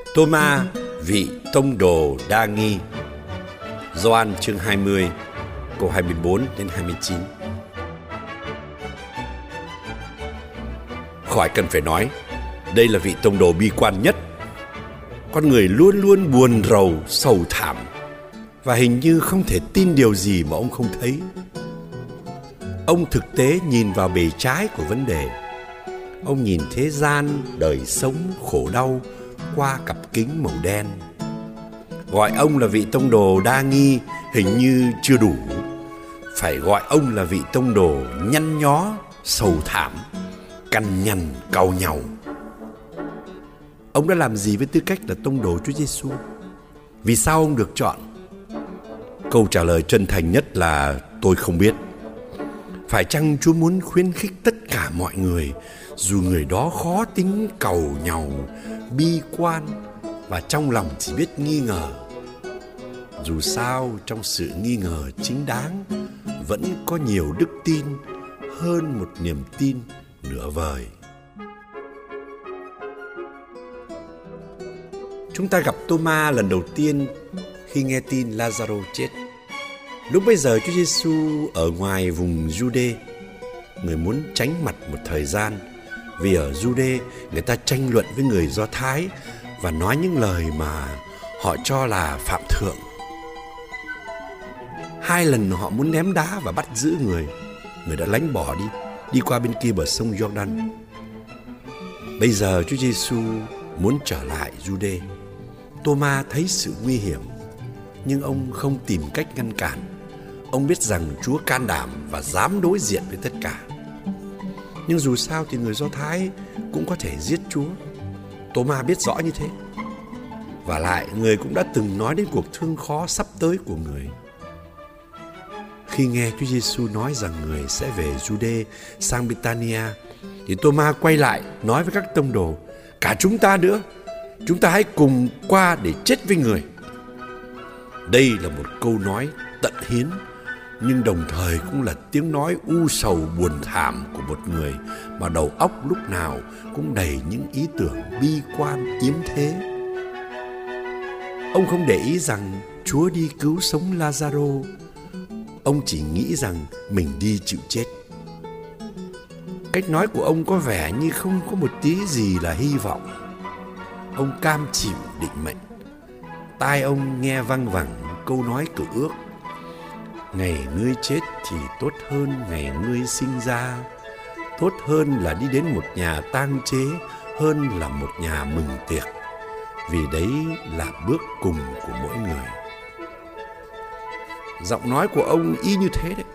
Tô-ma, vị tông đồ đa nghi. Gioan chương 20, câu 24 đến 29. Khỏi cần phải nói, đây là vị tông đồ bi quan nhất. Con người luôn luôn buồn rầu, sầu thảm, và hình như không thể tin điều gì mà ông không thấy. Ông thực tế nhìn vào bề trái của vấn đề. Ông nhìn thế gian, đời sống, khổ đau qua cặp kính màu đen. Gọi ông là vị tông đồ đa nghi hình như chưa đủ. Phải gọi ông là vị tông đồ nhăn nhó, sầu thảm, cằn nhằn, cau nhàu. Ông đã làm gì với tư cách là tông đồ Chúa Giêsu? Vì sao ông được chọn? Câu trả lời chân thành nhất là tôi không biết. Phải chăng Chúa muốn khuyến khích tất cả mọi người, dù người đó khó tính, càu nhàu, bi quan và trong lòng chỉ biết nghi ngờ? Dù sao, trong sự nghi ngờ chính đáng vẫn có nhiều đức tin hơn một niềm tin nửa vời. Chúng ta gặp Tô-ma lần đầu tiên khi nghe tin Lazaro chết. Lúc bấy giờ Chúa Giêsu ở ngoài vùng Giu-đê. Người muốn tránh mặt một thời gian, vì ở Giu-đê người ta tranh luận với người Do Thái và nói những lời mà họ cho là phạm thượng. 2 lần họ muốn ném đá và bắt giữ người. Người đã lánh bỏ đi qua bên kia bờ sông Giô-đan. Bây giờ Chúa Giêsu muốn trở lại Giu-đê. Tô-ma thấy sự nguy hiểm, nhưng ông không tìm cách ngăn cản. Ông biết rằng Chúa can đảm và dám đối diện với tất cả. Nhưng dù sao thì người Do Thái cũng có thể giết Chúa. Tô-ma biết rõ như thế. Và lại người cũng đã từng nói đến cuộc thương khó sắp tới của người. Khi nghe Chúa Giêsu nói rằng người sẽ về Giu-đê sang Bê-tha-ni-a, thì Tô-ma quay lại nói với các tông đồ: cả chúng ta nữa, chúng ta hãy cùng qua để chết với người. Đây là một câu nói tận hiến, nhưng đồng thời cũng là tiếng nói u sầu buồn thảm của một người mà đầu óc lúc nào cũng đầy những ý tưởng bi quan yếm thế. Ông không để ý rằng Chúa đi cứu sống Lazaro. Ông chỉ nghĩ rằng mình đi chịu chết. Cách nói của ông có vẻ như không có một tí gì là hy vọng. Ông cam chịu định mệnh. Tai ông nghe văng vẳng câu nói cựu ước: ngày ngươi chết thì tốt hơn ngày ngươi sinh ra. Tốt hơn là đi đến một nhà tang chế hơn là một nhà mừng tiệc, vì đấy là bước cùng của mỗi người. Giọng nói của ông y như thế đấy.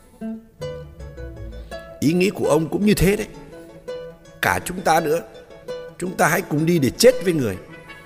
Ý nghĩ của ông cũng như thế đấy. Cả chúng ta nữa, chúng ta hãy cùng đi để chết với người.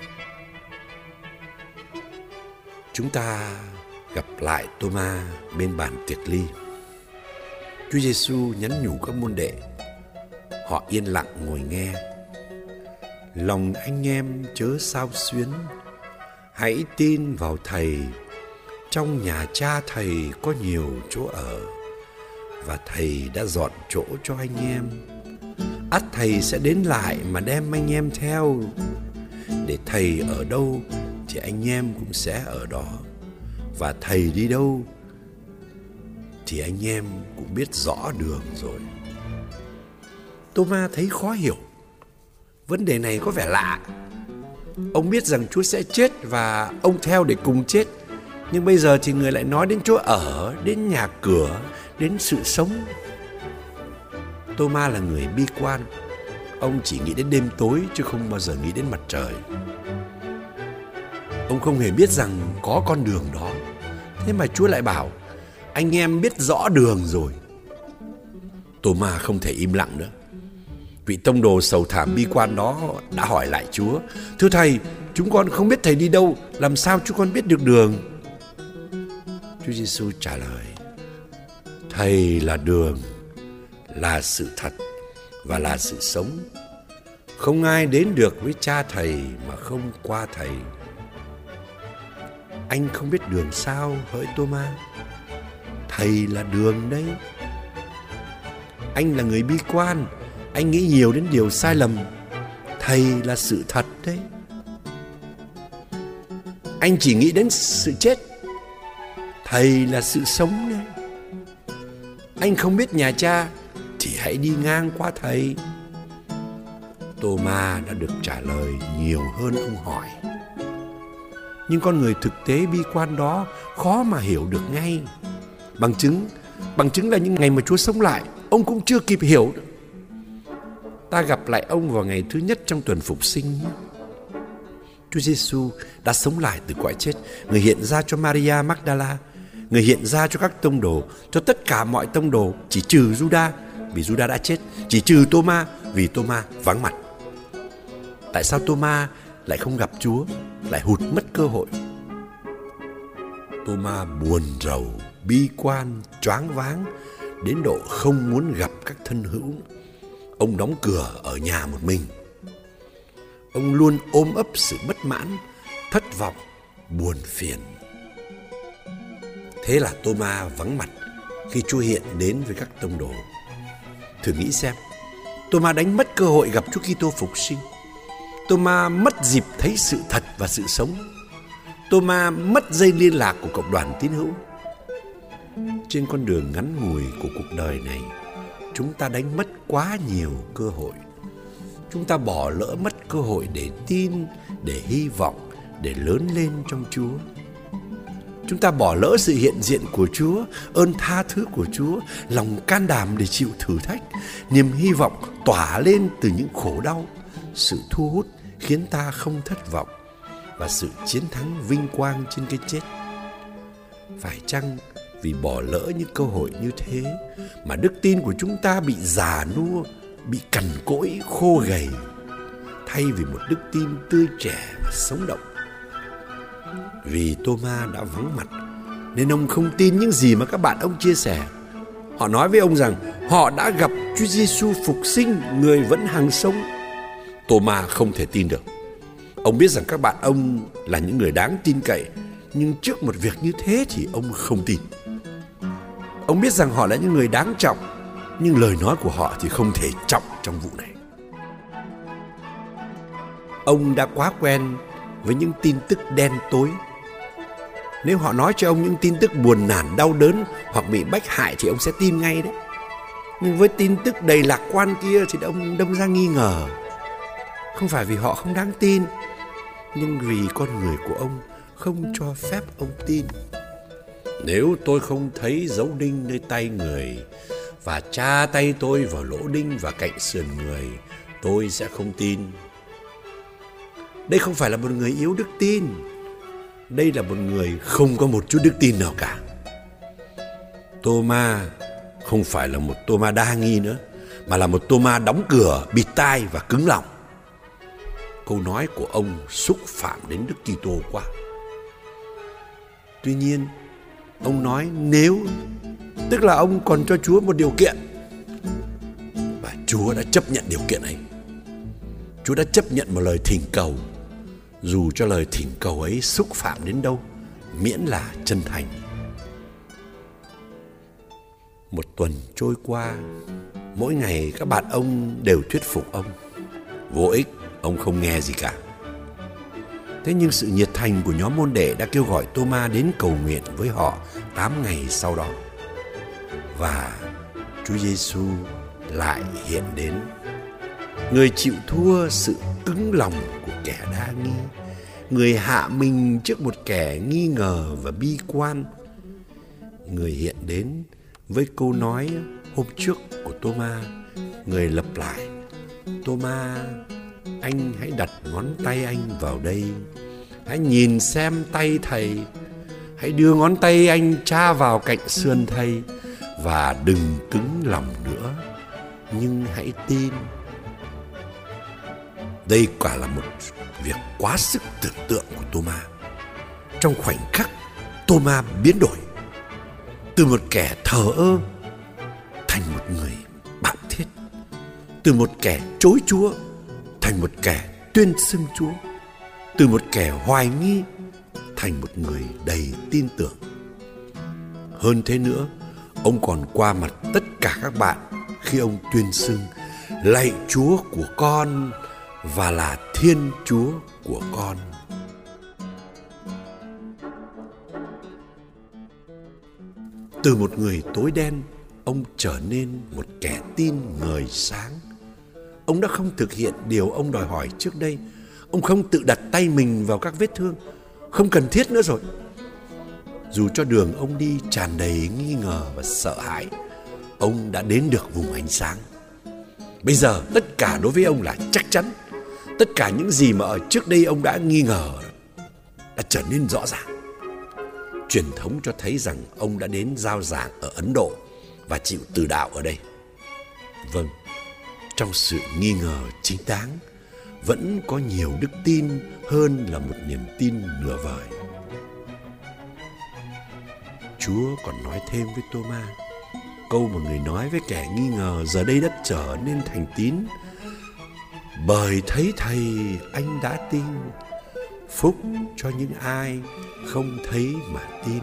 Chúng ta gặp lại Tô-ma bên bàn tiệc ly. Chúa Giêsu nhắn nhủ các môn đệ. Họ yên lặng ngồi nghe. Lòng anh em chớ xao xuyến, hãy tin vào Thầy. Trong nhà Cha Thầy có nhiều chỗ ở, và Thầy đã dọn chỗ cho anh em. Ắt Thầy sẽ đến lại mà đem anh em theo. Để Thầy ở đâu thì anh em cũng sẽ ở đó, và Thầy đi đâu thì anh em cũng biết rõ đường rồi. Tô-ma thấy khó hiểu. Vấn đề này có vẻ lạ. Ông biết rằng Chúa sẽ chết và ông theo để cùng chết. Nhưng bây giờ thì người lại nói đến chỗ ở, đến nhà cửa, đến sự sống. Tô-ma là người bi quan. Ông chỉ nghĩ đến đêm tối chứ không bao giờ nghĩ đến mặt trời. Ông không hề biết rằng có con đường đó. Thế mà Chúa lại bảo anh em biết rõ đường rồi. Tô-ma không thể im lặng nữa. Vị tông đồ sầu thảm bi quan đó đã hỏi lại Chúa: thưa Thầy, chúng con không biết Thầy đi đâu, làm sao chúng con biết được đường? Chúa Giêsu trả lời: Thầy là đường, là sự thật và là sự sống. Không ai đến được với Cha Thầy mà không qua Thầy. Anh không biết đường sao hỡi Tô-ma? Thầy là đường đấy. Anh là người bi quan, anh nghĩ nhiều đến điều sai lầm. Thầy là sự thật đấy. Anh chỉ nghĩ đến sự chết. Thầy là sự sống đấy. Anh không biết nhà Cha thì hãy đi ngang qua Thầy. Tô-ma đã được trả lời nhiều hơn ông hỏi. Nhưng con người thực tế bi quan đó khó mà hiểu được ngay. Bằng chứng là những ngày mà Chúa sống lại, ông cũng chưa kịp hiểu được. Ta gặp lại ông vào ngày thứ nhất trong tuần phục sinh. Chúa Giêsu đã sống lại từ cõi chết. Người hiện ra cho Maria Magdala, người hiện ra cho các tông đồ, cho tất cả mọi tông đồ, chỉ trừ Giuđa vì Giuđa đã chết, chỉ trừ Tô-ma vì Tô-ma vắng mặt. Tại sao Tô-ma lại không gặp Chúa, lại hụt mất cơ hội? Tô-ma buồn rầu, bi quan, choáng váng đến độ không muốn gặp các thân hữu. Ông đóng cửa ở nhà một mình. Ông luôn ôm ấp sự bất mãn, thất vọng, buồn phiền. Thế là Tô-ma vắng mặt khi Chúa hiện đến với các tông đồ. Thử nghĩ xem, Tô-ma đánh mất cơ hội gặp Chúa Kitô phục sinh. Tô-ma mất dịp thấy sự thật và sự sống. Tô-ma mất dây liên lạc của cộng đoàn tín hữu. Trên con đường ngắn ngủi của cuộc đời này, chúng ta đánh mất quá nhiều cơ hội. Chúng ta bỏ lỡ mất cơ hội để tin, để hy vọng, để lớn lên trong Chúa. Chúng ta bỏ lỡ sự hiện diện của Chúa, ơn tha thứ của Chúa, lòng can đảm để chịu thử thách, niềm hy vọng tỏa lên từ những khổ đau, sự thu hút khiến ta không thất vọng và sự chiến thắng vinh quang trên cái chết. Phải chăng vì bỏ lỡ những cơ hội như thế mà đức tin của chúng ta bị già nua, bị cằn cỗi, khô gầy, thay vì một đức tin tươi trẻ và sống động? Vì Tô-ma đã vắng mặt nên ông không tin những gì mà các bạn ông chia sẻ. Họ nói với ông rằng họ đã gặp Chúa Giêsu phục sinh, người vẫn hằng sống. Tô-ma không thể tin được. Ông biết rằng các bạn ông là những người đáng tin cậy, nhưng trước một việc như thế thì ông không tin. Ông biết rằng họ là những người đáng trọng, nhưng lời nói của họ thì không thể trọng trong vụ này. Ông đã quá quen với những tin tức đen tối. Nếu họ nói cho ông những tin tức buồn nản, đau đớn hoặc bị bách hại thì ông sẽ tin ngay đấy. Nhưng với tin tức đầy lạc quan kia thì ông đâm ra nghi ngờ. Không phải vì họ không đáng tin, nhưng vì con người của ông không cho phép ông tin. Nếu tôi không thấy dấu đinh nơi tay người và tra tay tôi vào lỗ đinh và cạnh sườn người, tôi sẽ không tin. Đây không phải là một người yếu đức tin. Đây là một người không có một chút đức tin nào cả. Tô-ma không phải là một Tô-ma đa nghi nữa, mà là một Tô-ma đóng cửa, bịt tai và cứng lòng. Câu nói của ông xúc phạm đến Đức Kitô quá. Tuy nhiên, ông nói nếu, tức là ông còn cho Chúa một điều kiện. Và Chúa đã chấp nhận điều kiện ấy. Chúa đã chấp nhận một lời thỉnh cầu, dù cho lời thỉnh cầu ấy xúc phạm đến đâu, miễn là chân thành. Một tuần trôi qua, mỗi ngày các bạn ông đều thuyết phục ông. Vô ích, ông không nghe gì cả. Thế nhưng sự nhiệt thành của nhóm môn đệ đã kêu gọi Tô-ma đến cầu nguyện với họ 8 ngày sau đó. Và Chúa Giêsu lại hiện đến. Người chịu thua sự cứng lòng của kẻ đa nghi, người hạ mình trước một kẻ nghi ngờ và bi quan. Người hiện đến với câu nói hôm trước của Tô-ma. Người lặp lại: Tô-ma, anh hãy đặt ngón tay anh vào đây. Hãy nhìn xem tay thầy. Hãy đưa ngón tay anh tra vào cạnh sườn thầy. Và đừng cứng lòng nữa, nhưng hãy tin. Đây quả là một việc quá sức tưởng tượng của Tô-ma. Trong khoảnh khắc, Tô-ma biến đổi từ một kẻ thờ ơ thành một người bạo thiết, từ một kẻ chối Chúa thành một kẻ tuyên xưng Chúa, từ một kẻ hoài nghi thành một người đầy tin tưởng. Hơn thế nữa, ông còn qua mặt tất cả các bạn khi ông tuyên xưng: lạy Chúa của con và là Thiên Chúa của con. Từ một người tối đen, ông trở nên một kẻ tin ngời sáng. Ông đã không thực hiện điều ông đòi hỏi trước đây. Ông không tự đặt tay mình vào các vết thương. Không cần thiết nữa rồi. Dù cho đường ông đi tràn đầy nghi ngờ và sợ hãi, ông đã đến được vùng ánh sáng. Bây giờ tất cả đối với ông là chắc chắn. Tất cả những gì mà ở trước đây ông đã nghi ngờ đã trở nên rõ ràng. Truyền thống cho thấy rằng ông đã đến giao giảng ở Ấn Độ và chịu từ đạo ở đây. Vâng, trong sự nghi ngờ chính đáng vẫn có nhiều đức tin hơn là một niềm tin nửa vời. Chúa còn nói thêm với Tô-ma câu mà người nói với kẻ nghi ngờ giờ đây đã trở nên thành tín: bởi thấy Thầy anh đã tin. Phúc cho những ai không thấy mà tin.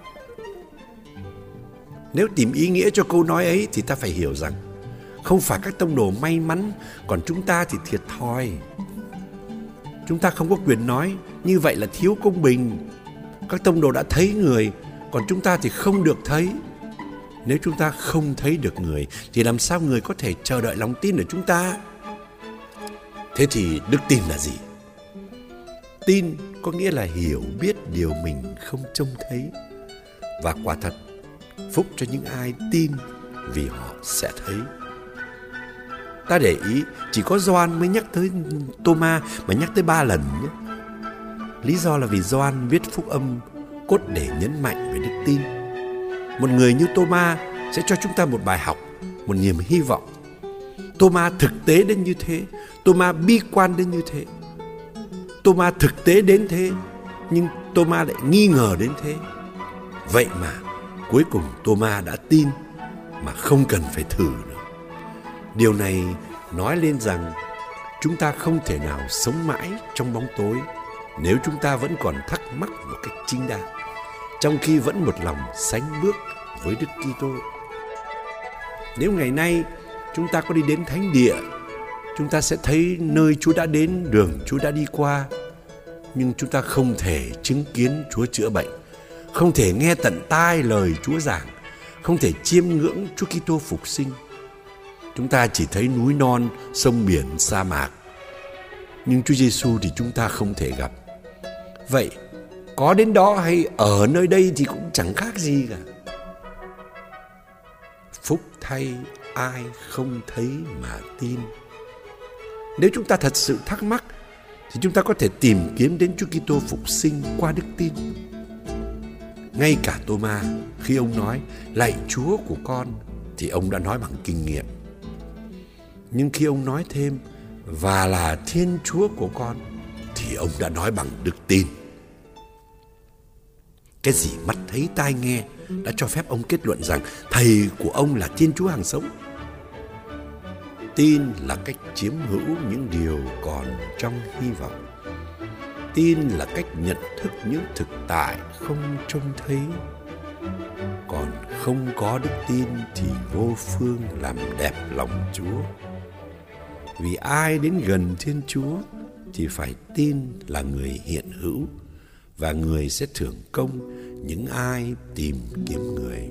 Nếu tìm ý nghĩa cho câu nói ấy thì ta phải hiểu rằng không phải các tông đồ may mắn, còn chúng ta thì thiệt thòi. Chúng ta không có quyền nói như vậy là thiếu công bình. Các tông đồ đã thấy người, còn chúng ta thì không được thấy. Nếu chúng ta không thấy được người thì làm sao người có thể chờ đợi lòng tin ở chúng ta? Thế thì đức tin là gì? Tin có nghĩa là hiểu biết điều mình không trông thấy. Và quả thật, phúc cho những ai tin vì họ sẽ thấy. Ta để ý, chỉ có Gioan mới nhắc tới Tô-ma mà nhắc tới 3 lần nhé. Lý do là vì Gioan viết phúc âm cốt để nhấn mạnh về đức tin. Một người như Tô-ma sẽ cho chúng ta một bài học, một niềm hy vọng. Tô-ma thực tế đến như thế, Tô-ma bi quan đến như thế. Tô-ma thực tế đến thế, nhưng Tô-ma lại nghi ngờ đến thế. Vậy mà cuối cùng Tô-ma đã tin mà không cần phải thử nữa. Điều này nói lên rằng chúng ta không thể nào sống mãi trong bóng tối nếu chúng ta vẫn còn thắc mắc một cách chính đáng, trong khi vẫn một lòng sánh bước với Đức Kitô. Nếu ngày nay chúng ta có đi đến thánh địa, chúng ta sẽ thấy nơi Chúa đã đến, đường Chúa đã đi qua, nhưng chúng ta không thể chứng kiến Chúa chữa bệnh, không thể nghe tận tai lời Chúa giảng, không thể chiêm ngưỡng Chúa Kitô phục sinh. Chúng ta chỉ thấy núi non, sông biển, sa mạc, nhưng Chúa Giêsu thì chúng ta không thể gặp. Vậy có đến đó hay ở nơi đây thì cũng chẳng khác gì cả. Phúc thay ai không thấy mà tin. Nếu chúng ta thật sự thắc mắc thì chúng ta có thể tìm kiếm đến Chúa Kitô phục sinh qua đức tin. Ngay cả Tô-ma, khi ông nói lạy Chúa của con thì ông đã nói bằng kinh nghiệm. Nhưng khi ông nói thêm và là Thiên Chúa của con thì ông đã nói bằng đức tin. Cái gì mắt thấy tai nghe đã cho phép ông kết luận rằng Thầy của ông là Thiên Chúa hàng sống. Tin là cách chiếm hữu những điều còn trong hy vọng. Tin là cách nhận thức những thực tại không trông thấy. Còn không có đức tin thì vô phương làm đẹp lòng Chúa. Vì ai đến gần Thiên Chúa thì phải tin là người hiện hữu, và người sẽ thưởng công những ai tìm kiếm người.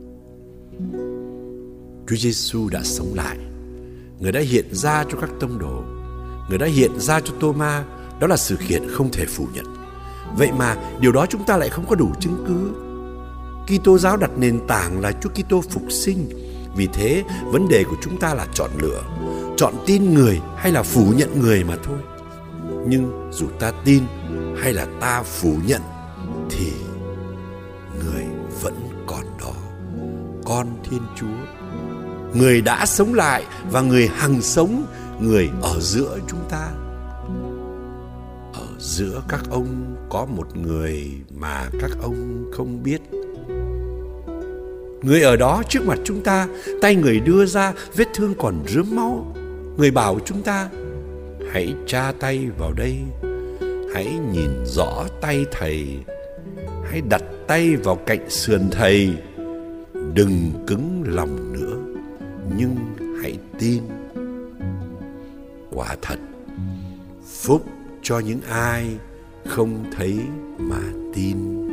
Chúa Giêsu đã sống lại. Người đã hiện ra cho các tông đồ. Người đã hiện ra cho Tô-ma. Đó là sự kiện không thể phủ nhận. Vậy mà điều đó chúng ta lại không có đủ chứng cứ. Kitô giáo đặt nền tảng là Chúa Kitô phục sinh. Vì thế vấn đề của chúng ta là chọn lựa, chọn tin người hay là phủ nhận người mà thôi. Nhưng dù ta tin hay là ta phủ nhận thì người vẫn còn đó, con Thiên Chúa. Người đã sống lại và người hằng sống, người ở giữa chúng ta. Ở giữa các ông có một người mà các ông không biết. Người ở đó trước mặt chúng ta, tay người đưa ra, vết thương còn rớm máu. Người bảo chúng ta: hãy tra tay vào đây, hãy nhìn rõ tay Thầy, hãy đặt tay vào cạnh sườn Thầy. Đừng cứng lòng nữa, nhưng hãy tin. Quả thật, phúc cho những ai không thấy mà tin.